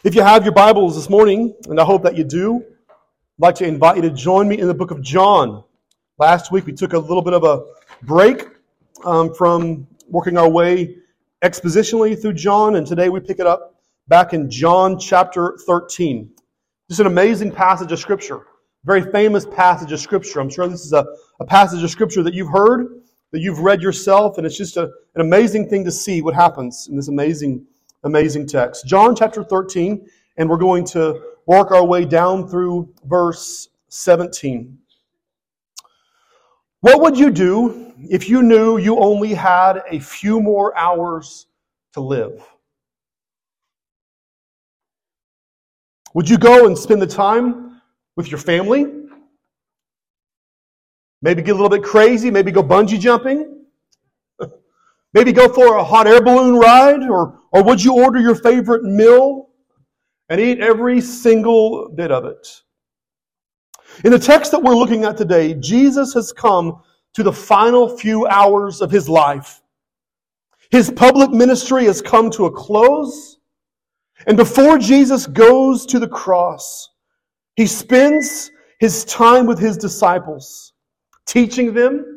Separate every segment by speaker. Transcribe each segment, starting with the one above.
Speaker 1: If you have your Bibles this morning, and I hope that you do, I'd like to invite you to join me in the book of John. Last week we took a little bit of a break from working our way expositionally through John, and today we pick it up back in John chapter 13. Just an amazing passage of Scripture, very famous passage of Scripture. I'm sure this is a passage of Scripture that you've heard, that you've read yourself, and it's just an amazing thing to see what happens in this amazing text. John chapter 13, and we're going to work our way down through verse 17. What would you do if you knew you only had a few more hours to live? Would you go and spend the time with your family? Maybe get a little bit crazy, maybe go bungee jumping? Maybe go for a hot air balloon ride? Or would you order your favorite meal and eat every single bit of it? In the text that we're looking at today, Jesus has come to the final few hours of His life. His public ministry has come to a close. And before Jesus goes to the cross, He spends His time with His disciples, teaching them.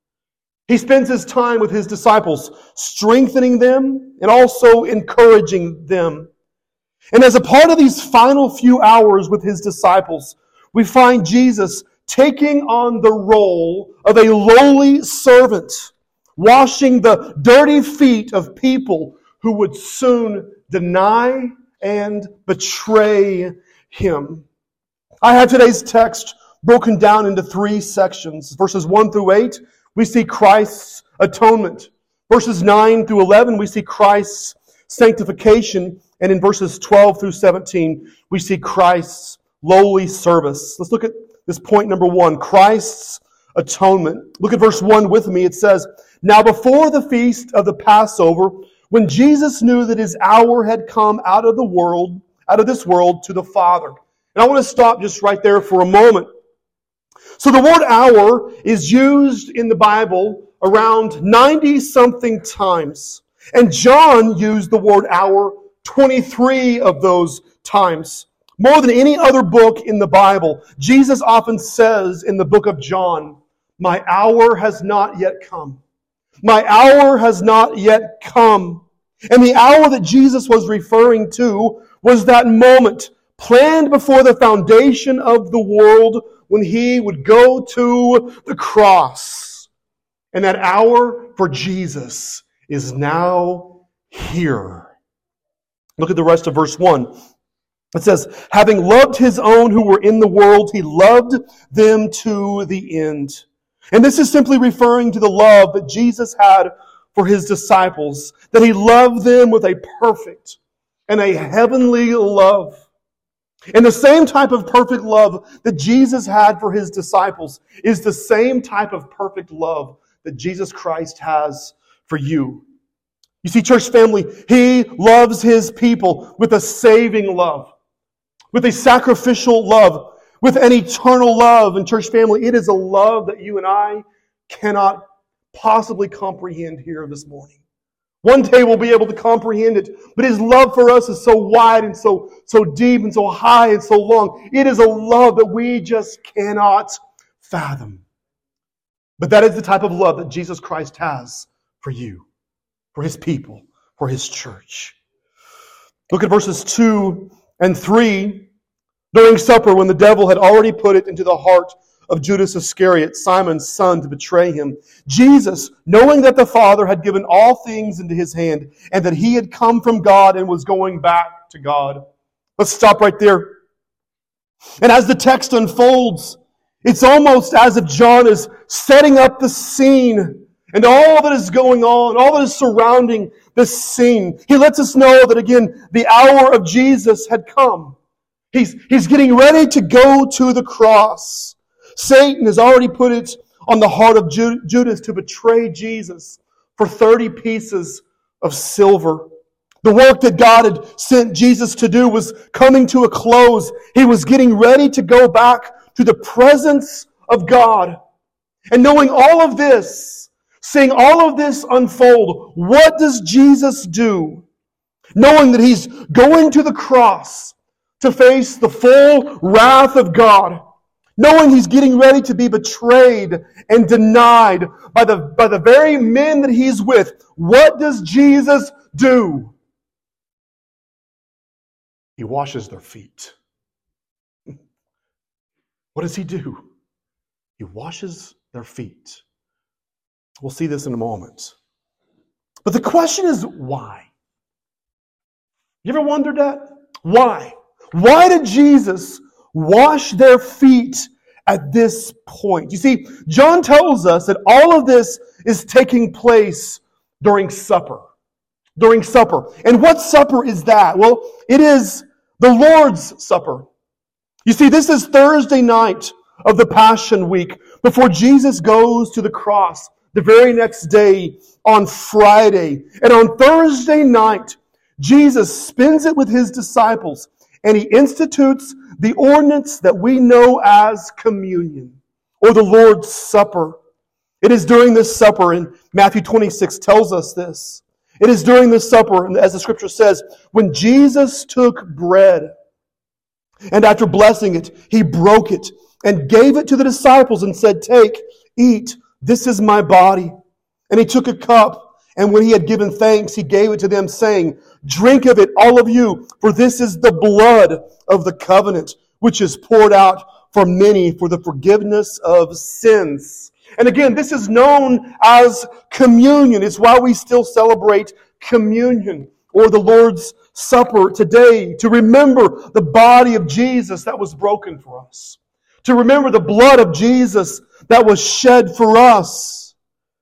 Speaker 1: He spends His time with His disciples, strengthening them and also encouraging them. And as a part of these final few hours with His disciples, we find Jesus taking on the role of a lowly servant, washing the dirty feet of people who would soon deny and betray Him. I have today's text broken down into three sections. Verses 1 through 8, we see Christ's atonement. Verses 9 through 11, we see Christ's sanctification. And in verses 12 through 17, we see Christ's lowly service. Let's look at this point number 1, Christ's atonement. Look at verse 1 with me. It says, "Now before the feast of the Passover, when Jesus knew that His hour had come out of this world to the Father." And I want to stop just right there for a moment. So the word hour is used in the Bible around 90-something times. And John used the word hour 23 of those times. More than any other book in the Bible, Jesus often says in the book of John, "My hour has not yet come. My hour has not yet come." And the hour that Jesus was referring to was that moment planned before the foundation of the world when He would go to the cross. And that hour for Jesus is now here. Look at the rest of verse 1. It says, "Having loved His own who were in the world, He loved them to the end." And this is simply referring to the love that Jesus had for His disciples, that He loved them with a perfect and a heavenly love. And the same type of perfect love that Jesus had for His disciples is the same type of perfect love that Jesus Christ has for you. You see, church family, He loves His people with a saving love, with a sacrificial love, with an eternal love. And church family, it is a love that you and I cannot possibly comprehend here this morning. One day we'll be able to comprehend it, but His love for us is so wide and so deep and so high and so long. It is a love that we just cannot fathom. But that is the type of love that Jesus Christ has for you, for His people, for His church. Look at verses 2 and 3. "During supper, when the devil had already put it into the heart of Judas Iscariot, Simon's son, to betray Him, Jesus, knowing that the Father had given all things into His hand, and that He had come from God and was going back to God." Let's stop right there. And as the text unfolds, it's almost as if John is setting up the scene and all that is going on, all that is surrounding this scene. He lets us know that, again, the hour of Jesus had come. He's getting ready to go to the cross. Satan has already put it on the heart of Judas to betray Jesus for 30 pieces of silver. The work that God had sent Jesus to do was coming to a close. He was getting ready to go back to the presence of God. And knowing all of this, seeing all of this unfold, what does Jesus do? knowing that he's going to the cross to face the full wrath of God, knowing he's getting ready to be betrayed and denied by the very men that he's with, what does Jesus do? He washes their feet. What does he do? He washes their feet. We'll see this in a moment. But the question is, why? You ever wondered that? Why? Why did Jesus wash their feet at this point? You see, John tells us that all of this is taking place during supper. During supper. And what supper is that? Well, it is the Lord's Supper. You see, this is Thursday night of the Passion Week before Jesus goes to the cross the very next day on Friday. And on Thursday night, Jesus spends it with his disciples and he institutes the ordinance that we know as communion or the Lord's Supper. It is during this supper, and Matthew 26 tells us this. It is during this supper, as the scripture says, when Jesus took bread and after blessing it, he broke it and gave it to the disciples and said, "Take, eat, this is my body." And he took a cup, and when he had given thanks, he gave it to them, saying, "Drink of it, all of you, for this is the blood of the covenant, which is poured out for many for the forgiveness of sins." And again, this is known as communion. It's why we still celebrate communion or the Lord's Supper today, to remember the body of Jesus that was broken for us, to remember the blood of Jesus that was shed for us.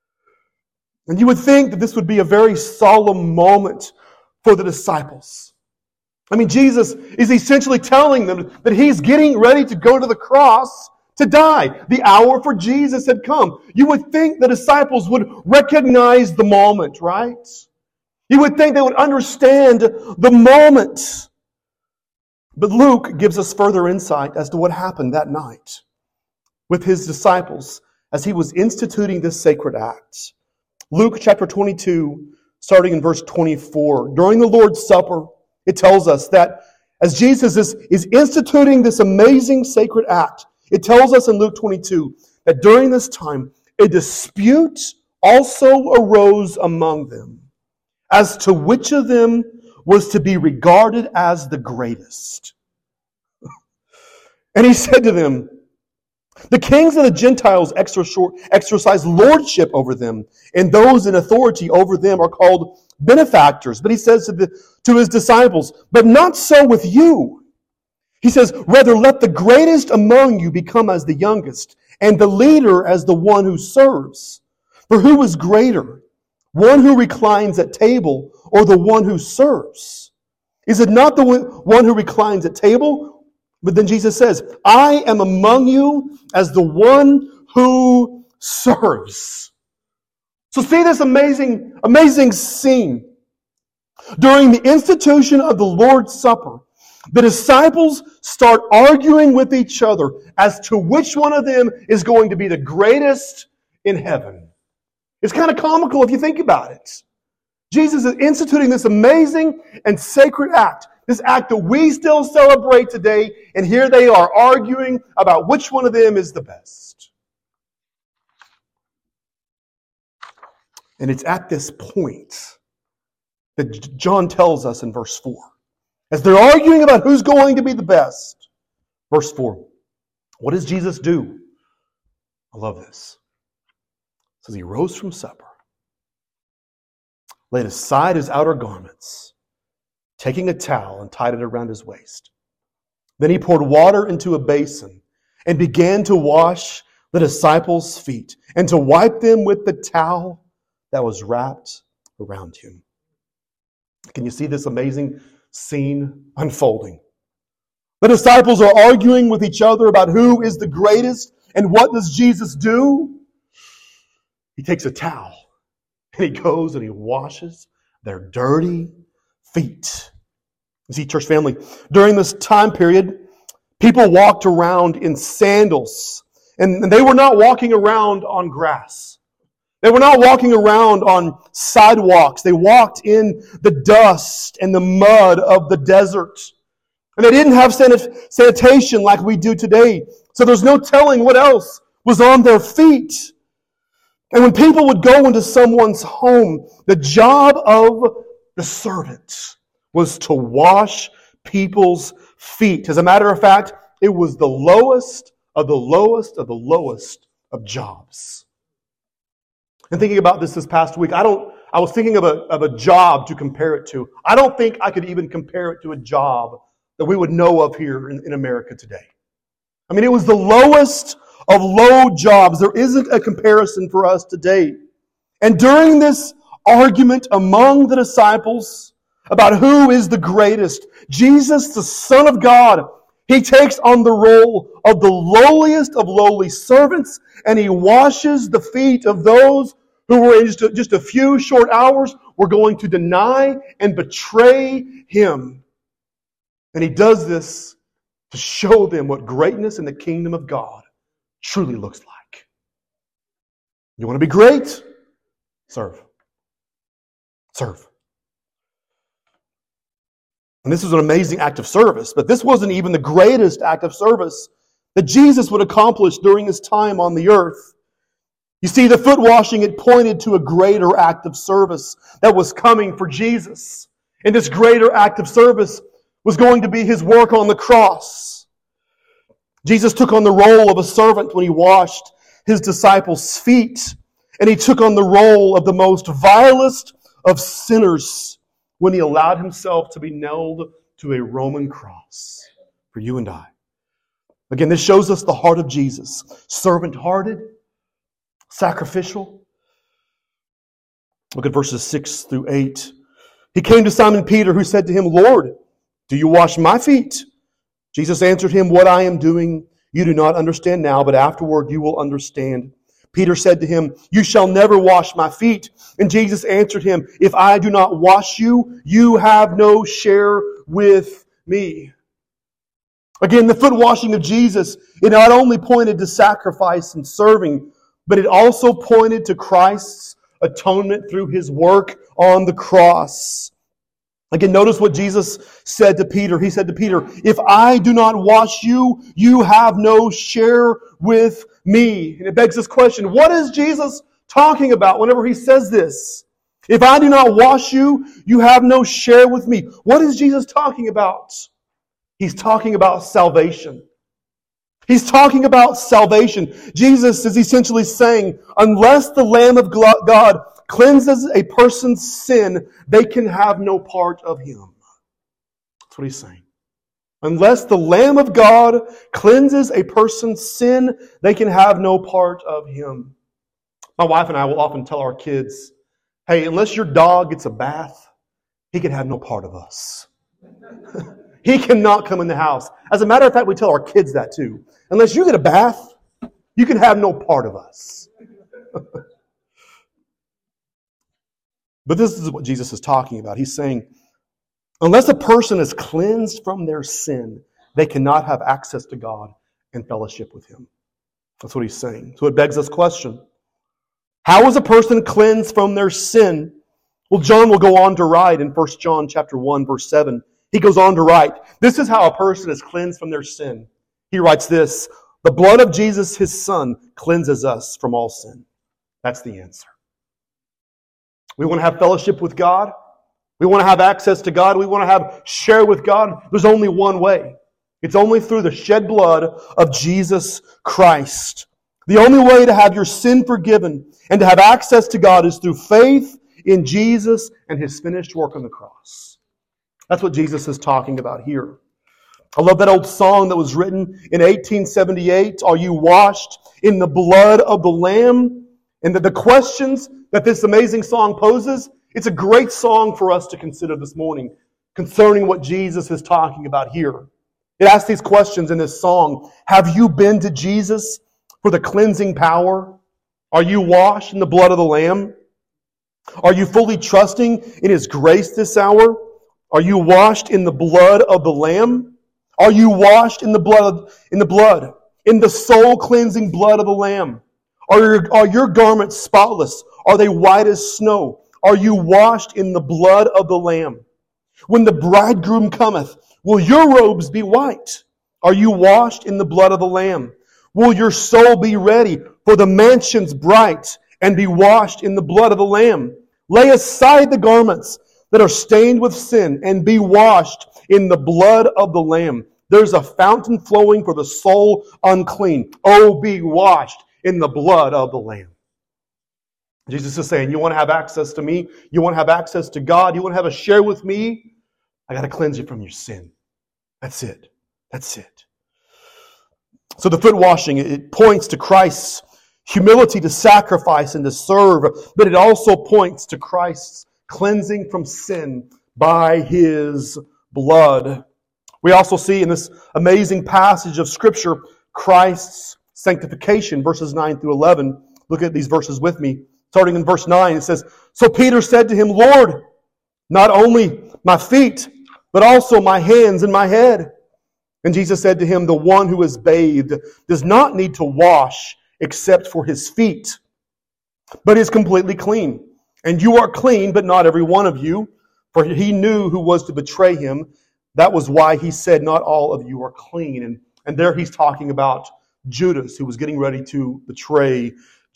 Speaker 1: And you would think that this would be a very solemn moment for the disciples. I mean, Jesus is essentially telling them that he's getting ready to go to the cross to die. The hour for Jesus had come. You would think the disciples would recognize the moment, right? You would think they would understand the moment. But Luke gives us further insight as to what happened that night with his disciples as he was instituting this sacred act. Luke chapter 22, starting in verse 24. During the Lord's Supper, it tells us that as Jesus is instituting this amazing sacred act, it tells us in Luke 22 that during this time, a dispute also arose among them as to which of them was to be regarded as the greatest. And he said to them, "The kings of the Gentiles exercise lordship over them, and those in authority over them are called benefactors." But he says to his disciples, "But not so with you." He says, "Rather let the greatest among you become as the youngest, and the leader as the one who serves. For who is greater, one who reclines at table or the one who serves? Is it not the one who reclines at table?" But then Jesus says, "I am among you as the one who serves." So see this amazing scene. During the institution of the Lord's Supper, the disciples start arguing with each other as to which one of them is going to be the greatest in heaven. It's kind of comical if you think about it. Jesus is instituting this amazing and sacred act, this act that we still celebrate today, and here they are arguing about which one of them is the best. And it's at this point that John tells us in verse 4. As they're arguing about who's going to be the best. Verse 4. What does Jesus do? I love this. It says he rose from supper, laid aside his outer garments, taking a towel and tied it around his waist. Then he poured water into a basin and began to wash the disciples' feet and to wipe them with the towel that was wrapped around him. Can you see this amazing scene unfolding? The disciples are arguing with each other about who is the greatest, and what does Jesus do? He takes a towel and he goes and he washes their dirty feet. You see, church family, during this time period, people walked around in sandals, and they were not walking around on grass. They were not walking around on sidewalks. They walked in the dust and the mud of the desert. And they didn't have sanitation like we do today. So there's no telling what else was on their feet. And when people would go into someone's home, the job of the servant was to wash people's feet. As a matter of fact, it was the lowest of the lowest of the lowest of jobs. And thinking about this past week, I was thinking of a job to compare it to. I don't think I could even compare it to a job that we would know of here in America today. I mean, it was the lowest of low jobs. There isn't a comparison for us today. And during this argument among the disciples about who is the greatest, Jesus, the Son of God, He takes on the role of the lowliest of lowly servants, and He washes the feet of those who were in just a few short hours were going to deny and betray Him. And He does this to show them what greatness in the kingdom of God truly looks like. You want to be great? Serve. Serve. And this was an amazing act of service, but this wasn't even the greatest act of service that Jesus would accomplish during His time on the earth. You see, the foot washing, it pointed to a greater act of service that was coming for Jesus. And this greater act of service was going to be His work on the cross. Jesus took on the role of a servant when He washed His disciples' feet. And He took on the role of the most vilest of sinners when He allowed Himself to be nailed to a Roman cross for you and I. Again, this shows us the heart of Jesus. Servant-hearted, sacrificial. Look at verses 6 through 8. He came to Simon Peter, who said to Him, "Lord, do you wash my feet?" Jesus answered him, "What I am doing you do not understand now, but afterward you will understand." Peter said to Him, "You shall never wash my feet." And Jesus answered him, "If I do not wash you, you have no share with me." Again, the foot washing of Jesus, it not only pointed to sacrifice and serving, but it also pointed to Christ's atonement through His work on the cross. Again, notice what Jesus said to Peter. He said to Peter, "If I do not wash you, you have no share with me." And it begs this question, what is Jesus talking about whenever He says this? If I do not wash you, you have no share with me. What is Jesus talking about? He's talking about salvation. He's talking about salvation. Jesus is essentially saying, unless the Lamb of God cleanses a person's sin, they can have no part of Him. That's what He's saying. Unless the Lamb of God cleanses a person's sin, they can have no part of Him. My wife and I will often tell our kids, hey, unless your dog gets a bath, he can have no part of us. He cannot come in the house. As a matter of fact, we tell our kids that too. Unless you get a bath, you can have no part of us. But this is what Jesus is talking about. He's saying, unless a person is cleansed from their sin, they cannot have access to God and fellowship with Him. That's what He's saying. So it begs this question. How is a person cleansed from their sin? Well, John will go on to write in 1 John chapter 1, verse 7. He goes on to write, this is how a person is cleansed from their sin. He writes this, the blood of Jesus, His Son, cleanses us from all sin. That's the answer. We want to have fellowship with God. We want to have access to God. We want to have share with God. There's only one way. It's only through the shed blood of Jesus Christ. The only way to have your sin forgiven and to have access to God is through faith in Jesus and His finished work on the cross. That's what Jesus is talking about here. I love that old song that was written in 1878. Are you washed in the blood of the Lamb? And the questions that this amazing song poses, it's a great song for us to consider this morning concerning what Jesus is talking about here. It asks these questions in this song. Have you been to Jesus for the cleansing power? Are you washed in the blood of the Lamb? Are you fully trusting in His grace this hour? Are you washed in the blood of the Lamb? Are you washed in the blood, in the soul cleansing blood of the Lamb? Are your garments spotless? Are they white as snow? Are you washed in the blood of the Lamb? When the bridegroom cometh, will your robes be white? Are you washed in the blood of the Lamb? Will your soul be ready for the mansions bright and be washed in the blood of the Lamb? Lay aside the garments that are stained with sin and be washed in the blood of the Lamb. There's a fountain flowing for the soul unclean. Oh, be washed in the blood of the Lamb. Jesus is saying, you want to have access to me? You want to have access to God? You want to have a share with me? I got to cleanse you from your sin. That's it. That's it. So the foot washing, it points to Christ's humility to sacrifice and to serve, but it also points to Christ's cleansing from sin by His blood. We also see in this amazing passage of Scripture Christ's sanctification, verses 9 through 11. Look at these verses with me. Starting in verse 9, it says, So Peter said to Him, Lord, not only my feet, but also my hands and my head. And Jesus said to him, The one who is bathed does not need to wash except for his feet, but is completely clean. And you are clean, but not every one of you. For He knew who was to betray Him. That was why He said, Not all of you are clean. And there He's talking about Judas, who was getting ready to betray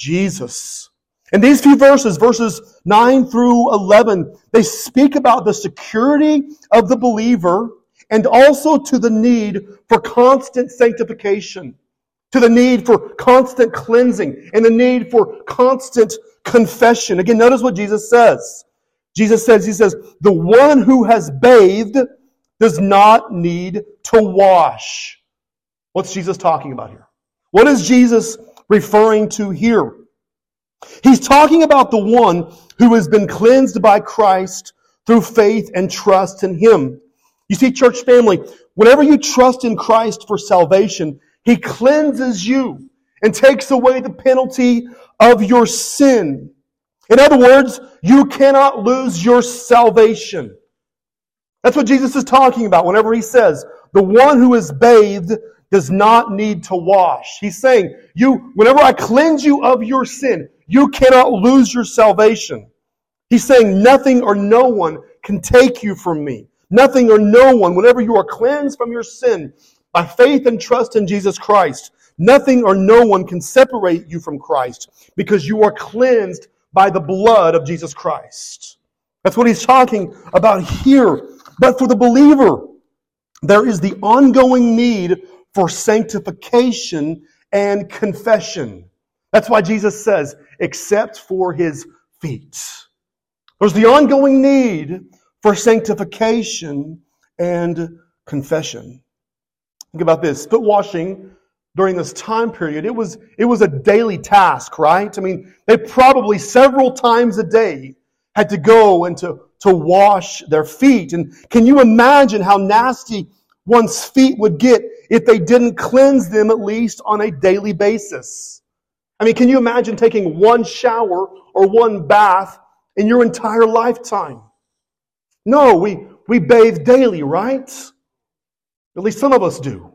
Speaker 1: Jesus. And these few verses, verses 9 through 11, they speak about the security of the believer and also to the need for constant sanctification, to the need for constant cleansing, and the need for constant confession. Again, notice what Jesus says. Jesus says, He says, the one who has bathed does not need to wash. What's Jesus talking about here? What is Jesus referring to here? He's talking about the one who has been cleansed by Christ through faith and trust in Him. You see, church family, whenever you trust in Christ for salvation, He cleanses you and takes away the penalty of your sin. In other words, you cannot lose your salvation. That's what Jesus is talking about whenever He says, the one who is bathed does not need to wash. He's saying, whenever I cleanse you of your sin, you cannot lose your salvation. He's saying nothing or no one can take you from me. Nothing or no one, whenever you are cleansed from your sin by faith and trust in Jesus Christ, nothing or no one can separate you from Christ because you are cleansed by the blood of Jesus Christ. That's what He's talking about here. But for the believer, there is the ongoing need for sanctification and confession. That's why Jesus says, except for his feet. There's the ongoing need for sanctification and confession. Think about this. Foot washing during this time period, it was a daily task, right? I mean, they probably several times a day had to go and to wash their feet. And can you imagine how nasty one's feet would get if they didn't cleanse them at least on a daily basis? I mean, can you imagine taking one shower or one bath in your entire lifetime? No, we bathe daily, right? At least some of us do.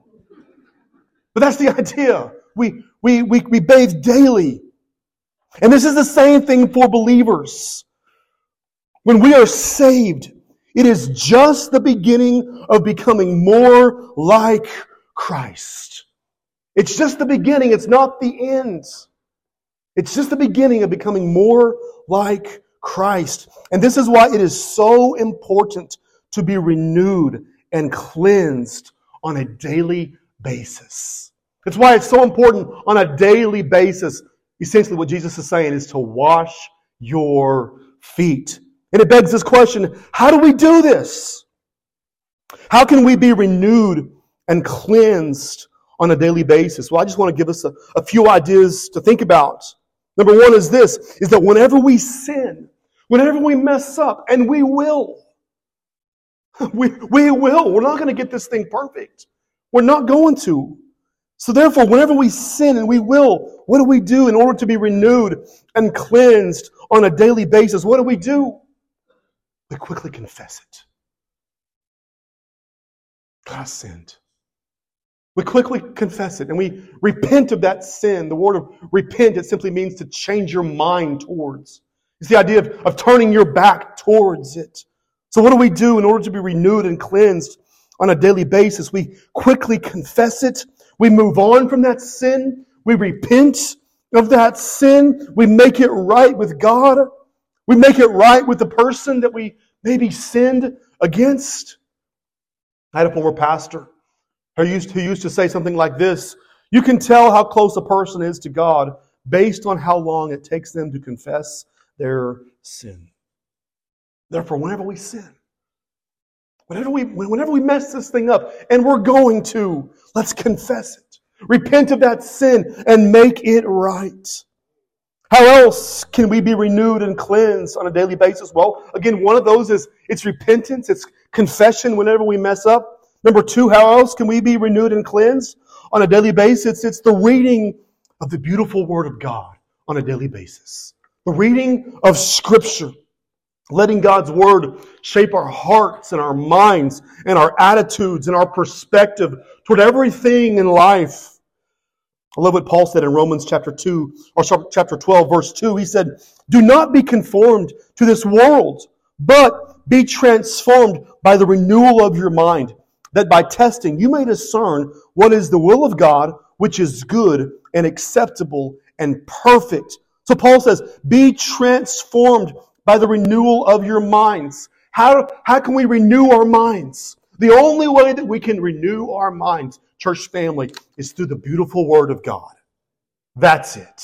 Speaker 1: But that's the idea. We bathe daily. And this is the same thing for believers. When we are saved, it is just the beginning of becoming more like Christ. It's just the beginning. It's not the end. It's just the beginning of becoming more like Christ. And this is why it is so important to be renewed and cleansed on a daily basis. It's why it's so important on a daily basis. Essentially what Jesus is saying is to wash your feet. And it begs this question, how do we do this? How can we be renewed and cleansed on a daily basis? Well, I just want to give us a few ideas to think about. Number one is this, is that whenever we sin, whenever we mess up, and we will, we're not going to get this thing perfect. We're not going to. So therefore, whenever we sin, and we will, what do we do in order to be renewed and cleansed on a daily basis? What do? We quickly confess it. God sinned. We quickly confess it and we repent of that sin. The word of repent, it simply means to change your mind towards. It's the idea of turning your back towards it. So what do we do in order to be renewed and cleansed on a daily basis? We quickly confess it. We move on from that sin. We repent of that sin. We make it right with God. We make it right with the person that we maybe sinned against. I had a former pastor who used to say something like this: you can tell how close a person is to God based on how long it takes them to confess their sin. Therefore, whenever we sin, whenever we mess this thing up, and we're going to, let's confess it. Repent of that sin and make it right. How else can we be renewed and cleansed on a daily basis? Well, again, one of those is it's repentance, it's confession whenever we mess up. Number two, how else can we be renewed and cleansed on a daily basis? It's the reading of the beautiful Word of God on a daily basis. The reading of Scripture. Letting God's Word shape our hearts and our minds and our attitudes and our perspective toward everything in life. I love what Paul said in Romans chapter 12, verse 2. He said, do not be conformed to this world, but be transformed by the renewal of your mind, that by testing you may discern what is the will of God, which is good and acceptable and perfect. So Paul says, be transformed by the renewal of your minds. How can we renew our minds? The only way that we can renew our minds, church family, is through the beautiful Word of God. That's it.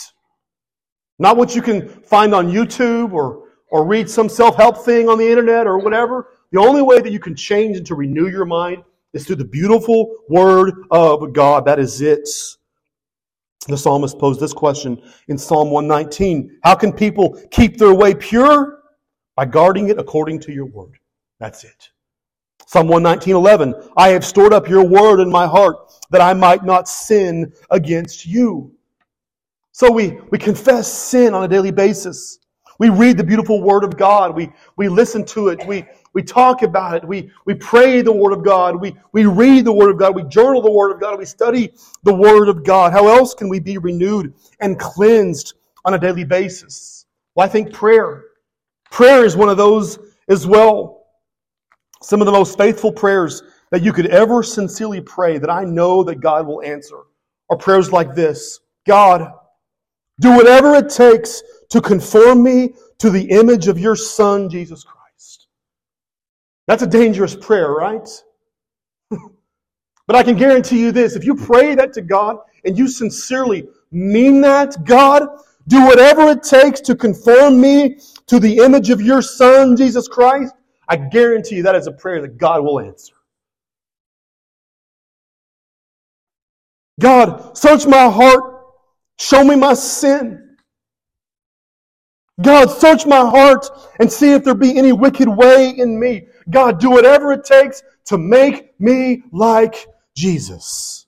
Speaker 1: Not what you can find on YouTube or read some self-help thing on the internet or whatever. The only way that you can change and to renew your mind is through the beautiful Word of God. That is it. The psalmist posed this question in Psalm 119. How can people keep their way pure? By guarding it according to your word. That's it. Psalm 119:11. I have stored up your word in my heart that I might not sin against you. So we confess sin on a daily basis. We read the beautiful Word of God. We listen to it. We talk about it. We pray the Word of God. We read the Word of God. We journal the Word of God. We study the Word of God. How else can we be renewed and cleansed on a daily basis? Well, I think prayer. Prayer is one of those as well. Some of the most faithful prayers that you could ever sincerely pray that I know that God will answer are prayers like this. God, do whatever it takes to conform me to the image of your Son, Jesus Christ. That's a dangerous prayer, right? But I can guarantee you this. If you pray that to God and you sincerely mean that, God, do whatever it takes to conform me to the image of your Son, Jesus Christ, I guarantee you that is a prayer that God will answer. God, search my heart. Show me my sin. God, search my heart and see if there be any wicked way in me. God, do whatever it takes to make me like Jesus.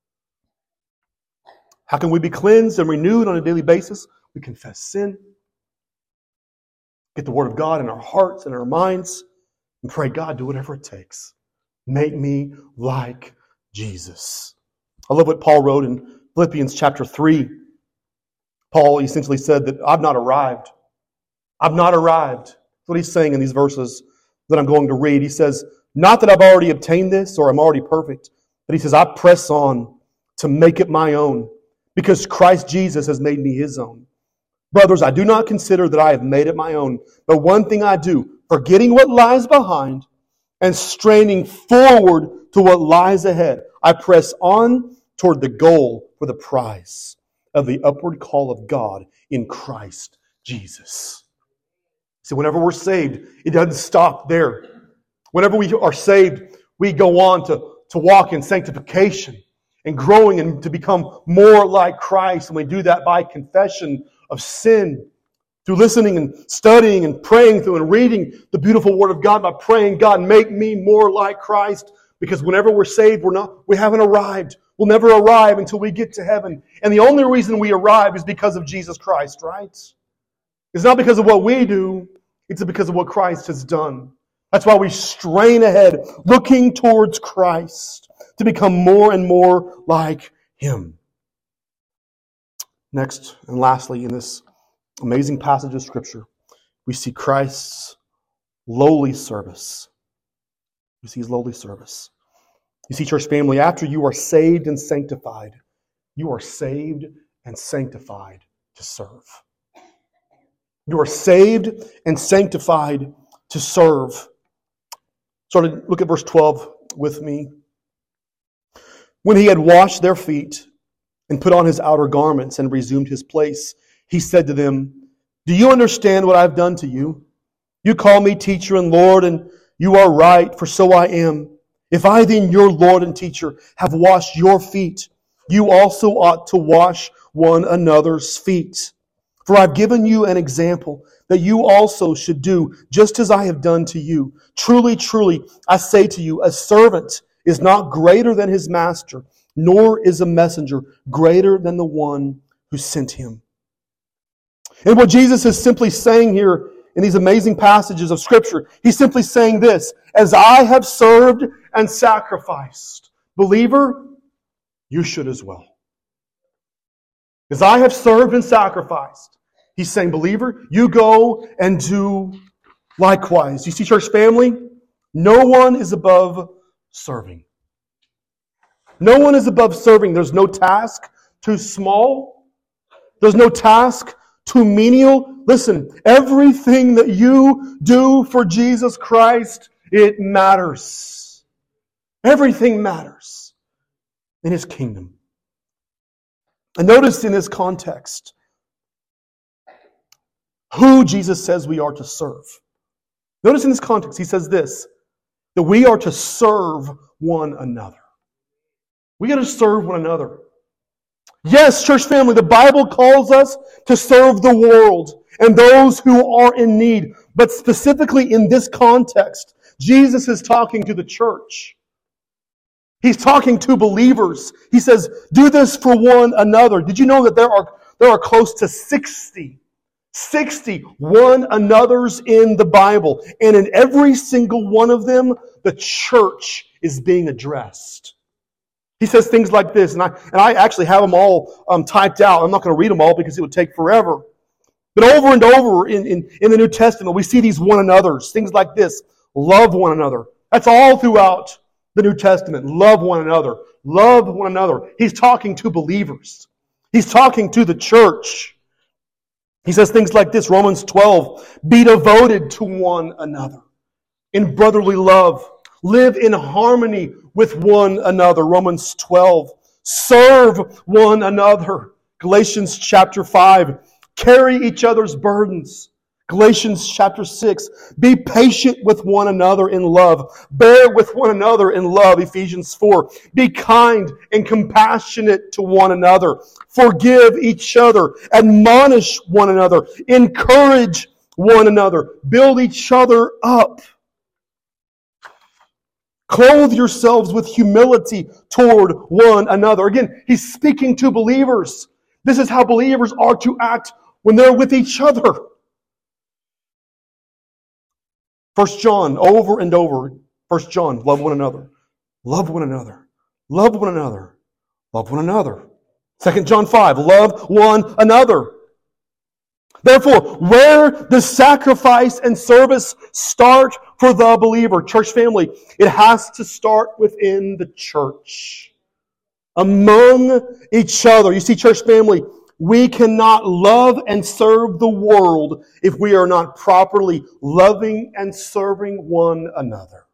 Speaker 1: How can we be cleansed and renewed on a daily basis? We confess sin. Get the Word of God in our hearts and our minds. And pray, God, do whatever it takes. Make me like Jesus. I love what Paul wrote in Philippians chapter 3. Paul essentially said that I've not arrived. I've not arrived. That's what he's saying in these verses that I'm going to read. He says, not that I've already obtained this or I'm already perfect, but he says, I press on to make it my own because Christ Jesus has made me His own. Brothers, I do not consider that I have made it my own, but one thing I do, forgetting what lies behind and straining forward to what lies ahead, I press on toward the goal for the prize of the upward call of God in Christ Jesus. So whenever we're saved, it doesn't stop there. Whenever we are saved, we go on to walk in sanctification and growing and to become more like Christ. And we do that by confession of sin, through listening and studying and praying through and reading the beautiful Word of God, by praying, God, make me more like Christ. Because whenever we're saved, we haven't arrived. We'll never arrive until we get to heaven. And the only reason we arrive is because of Jesus Christ, right? It's not because of what we do. It's because of what Christ has done. That's why we strain ahead, looking towards Christ. to become more and more like Him. Next and lastly, in this amazing passage of Scripture, we see Christ's lowly service. We see His lowly service. You see, church family, after you are saved and sanctified, you are saved and sanctified to serve. You are saved and sanctified to serve. Look at verse 12 with me. When He had washed their feet and put on His outer garments and resumed His place, He said to them, "Do you understand what I have done to you? You call me teacher and Lord, and you are right, for so I am. If I then, your Lord and teacher, have washed your feet, you also ought to wash one another's feet. For I've given you an example that you also should do just as I have done to you. Truly, truly, I say to you, a servant is not greater than his master, nor is a messenger greater than the one who sent him." And what Jesus is simply saying here in these amazing passages of Scripture, He's simply saying this: as I have served and sacrificed, believer, you should as well. As I have served and sacrificed, He's saying, believer, you go and do likewise. You see, church family, no one is above serving. No one is above serving. There's no task too small. There's no task too menial. Listen, everything that you do for Jesus Christ, it matters. Everything matters in His kingdom. And notice in this context who Jesus says we are to serve. Notice in this context, He says this, that we are to serve one another. We got to serve one another. Yes, church family, the Bible calls us to serve the world and those who are in need. But specifically in this context, Jesus is talking to the church. He's talking to believers. He says, do this for one another. Did you know that there are close to 60 one another's in the Bible? And in every single one of them, the church is being addressed. He says things like this, and I actually have them all typed out. I'm not going to read them all because it would take forever. But over and over in the New Testament, we see these one another's. Things like this: love one another. That's all throughout the New Testament. Love one another. Love one another. He's talking to believers. He's talking to the church. He says things like this, Romans 12, be devoted to one another in brotherly love. Live in harmony with one another. Romans 12. Serve one another. Galatians chapter 5. Carry each other's burdens. Galatians chapter 6. Be patient with one another in love. Bear with one another in love. Ephesians 4. Be kind and compassionate to one another. Forgive each other. Admonish one another. Encourage one another. Build each other up. Clothe yourselves with humility toward one another. Again, He's speaking to believers. This is how believers are to act when they're with each other. 1 John, over and over. 1 John, love one another. Love one another. Love one another. Love one another. 2 John 5, love one another. Therefore, where does sacrifice and service start for the believer? Church family, it has to start within the church. Among each other. You see, church family, we cannot love and serve the world if we are not properly loving and serving one another.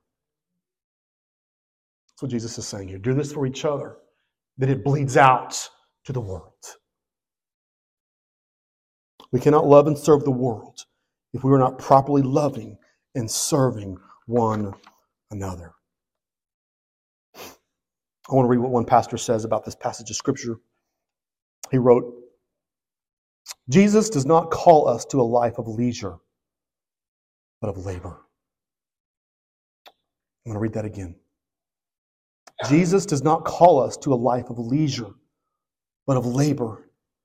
Speaker 1: That's what Jesus is saying here. Do this for each other, that it bleeds out to the world. We cannot love and serve the world if we are not properly loving and serving one another. I want to read what one pastor says about this passage of Scripture. He wrote, Jesus does not call us to a life of leisure, but of labor. I'm going to read that again. Jesus does not call us to a life of leisure, but of labor.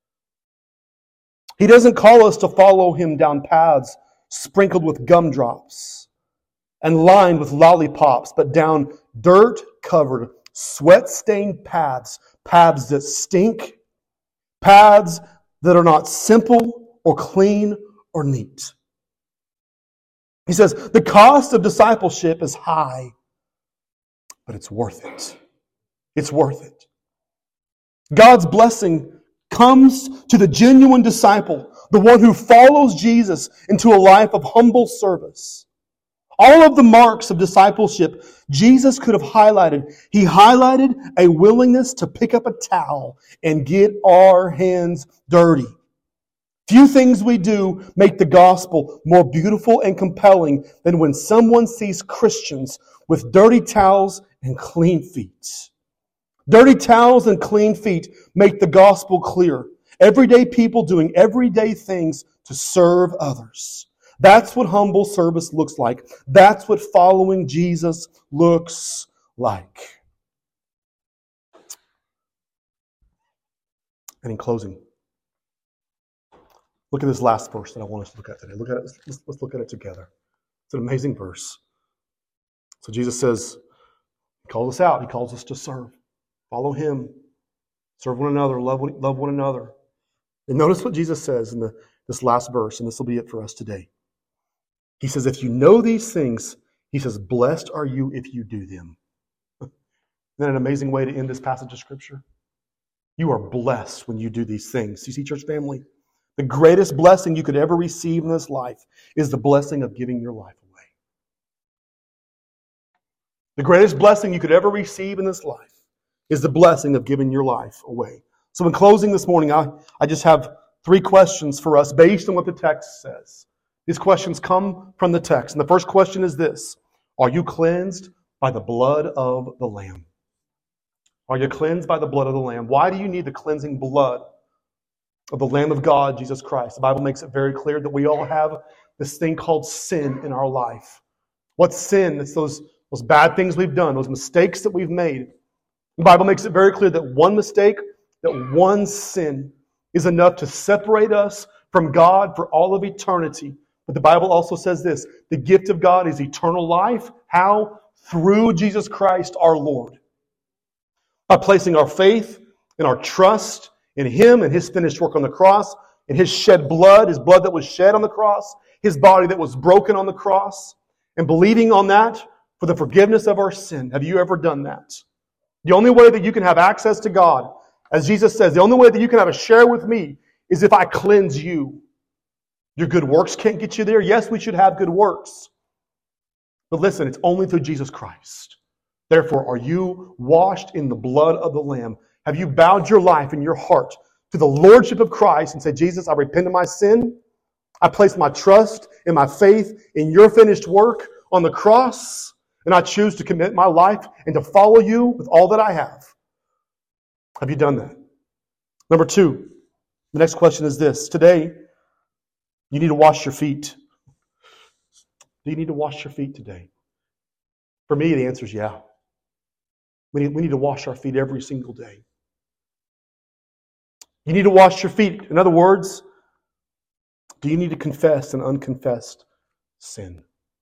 Speaker 1: He doesn't call us to follow Him down paths sprinkled with gumdrops and lined with lollipops, but down dirt-covered, sweat-stained paths, paths that stink, paths that are not simple or clean or neat. He says, the cost of discipleship is high, but it's worth it. It's worth it. God's blessing comes to the genuine disciple, the one who follows Jesus into a life of humble service. All of the marks of discipleship Jesus could have highlighted. He highlighted a willingness to pick up a towel and get our hands dirty. Few things we do make the gospel more beautiful and compelling than when someone sees Christians with dirty towels and clean feet. Dirty towels and clean feet make the gospel clear. Everyday people doing everyday things to serve others. That's what humble service looks like. That's what following Jesus looks like. And in closing, look at this last verse that I want us to look at today. Look at it. Let's look at it together. It's an amazing verse. So Jesus says, He calls us out. He calls us to serve. Follow Him. Serve one another. Love one another. And notice what Jesus says in this last verse, and this will be it for us today. He says, if you know these things, He says, blessed are you if you do them. Isn't that an amazing way to end this passage of Scripture? You are blessed when you do these things. You see, church family? The greatest blessing you could ever receive in this life is the blessing of giving your life away. The greatest blessing you could ever receive in this life is the blessing of giving your life away. So in closing this morning, I just have 3 questions for us based on what the text says. These questions come from the text. And the first question is this: are you cleansed by the blood of the Lamb? Are you cleansed by the blood of the Lamb? Why do you need the cleansing blood of the Lamb of God, Jesus Christ? The Bible makes it very clear that we all have this thing called sin in our life. What's sin? It's those bad things we've done, those mistakes that we've made. The Bible makes it very clear that one mistake, that one sin is enough to separate us from God for all of eternity. But the Bible also says this: the gift of God is eternal life. How? Through Jesus Christ our Lord. By placing our faith and our trust in Him and His finished work on the cross, in His shed blood, His blood that was shed on the cross, His body that was broken on the cross, and believing on that for the forgiveness of our sin. Have you ever done that? The only way that you can have access to God, as Jesus says, the only way that you can have a share with me is if I cleanse you. Your good works can't get you there. Yes, we should have good works. But listen, it's only through Jesus Christ. Therefore, are you washed in the blood of the Lamb? Have you bowed your life and your heart to the Lordship of Christ and said, Jesus, I repent of my sin. I place my trust and my faith in your finished work on the cross, and I choose to commit my life and to follow you with all that I have. Have you done that? Number 2, the next question is this. Today, you need to wash your feet. Do you need to wash your feet today? For me, the answer is yeah. We need to wash our feet every single day. You need to wash your feet. In other words, do you need to confess an unconfessed sin?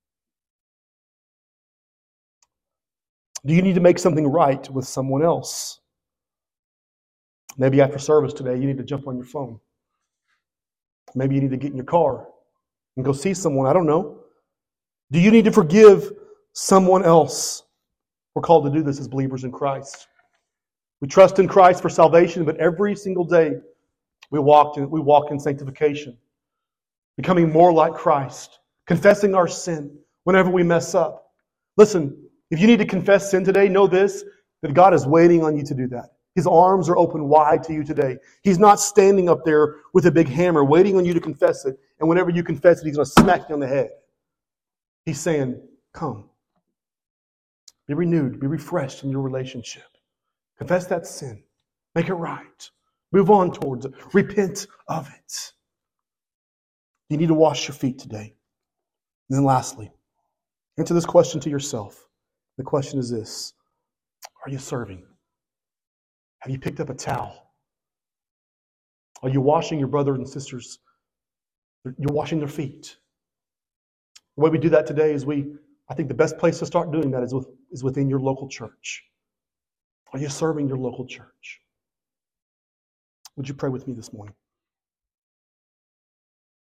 Speaker 1: Do you need to make something right with someone else? Maybe after service today, you need to jump on your phone. Maybe you need to get in your car and go see someone. I don't know. Do you need to forgive someone else? We're called to do this as believers in Christ. We trust in Christ for salvation, but every single day we walk in sanctification, becoming more like Christ, confessing our sin whenever we mess up. Listen, if you need to confess sin today, know this, that God is waiting on you to do that. His arms are open wide to you today. He's not standing up there with a big hammer waiting on you to confess it, and whenever you confess it, He's going to smack you on the head. He's saying, come. Be renewed. Be refreshed in your relationship. Confess that sin. Make it right. Move on towards it. Repent of it. You need to wash your feet today. And then lastly, answer this question to yourself. The question is this: are you serving? Have you picked up a towel? Are you washing your brothers and sisters? You're washing their feet. The way we do that today is I think the best place to start doing that is within your local church. Are you serving your local church? Would you pray with me this morning?